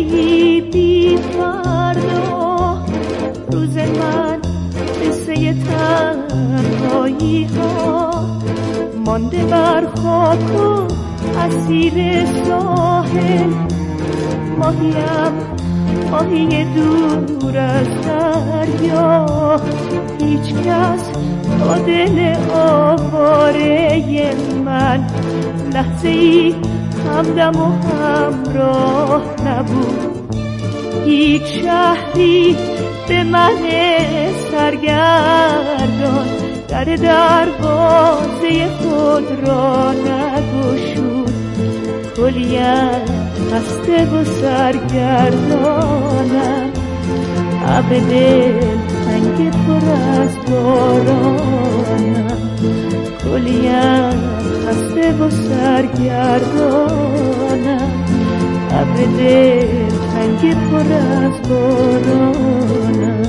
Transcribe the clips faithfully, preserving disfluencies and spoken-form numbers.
ای بی فردا، روز من قصه تنهایی ها، مانده بر خاک و اسیر ساحل. ماهیم ماهی دور از دریا، هیچ کس با دل آواره من لحظه ای همدم و همراه نبود. هیچ شهری به من سرگردان در دروازه خود را نگشود. کلیم خسته و سرگردانم، ابر دل تنگ پر از بارانم. کلیم خسته و سرگردانم، ابر دل تنگ پر از بارانم.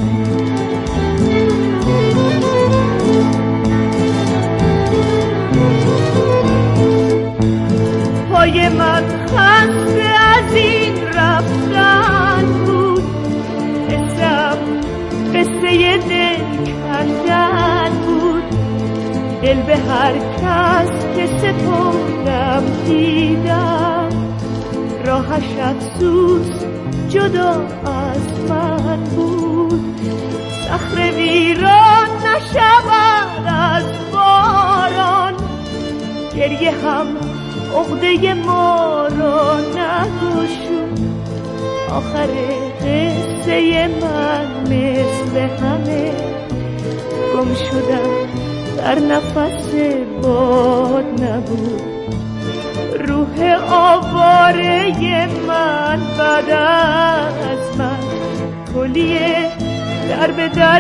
پای من خسته از این رفتن بود، قصه‌ام قصه دل کندن بود. دل به هر کس که سپردم دیدم، راهش افسوس جدا از من بود. صخره ویران نشود از باران، گریه هم عقده ما را نگشود. آخر قصه من مثل همه، گم شدم در نفس باد نبود. روح آواره من بعد از من، کلیه در به در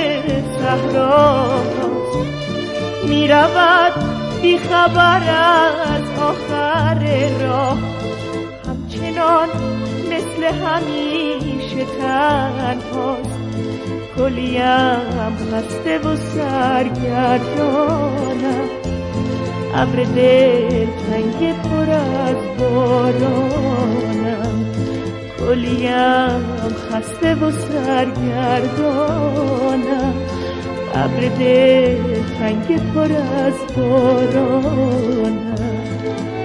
صحراست. می رود بی خبر از آخر راه، همچنان مثل همیشه تنهاست. کلیم خسته و سرگردانم، ابر دل تنگ پر از بارانم. کلیم خسته و سرگردانم، ابر دل تنگ پر از بارانم.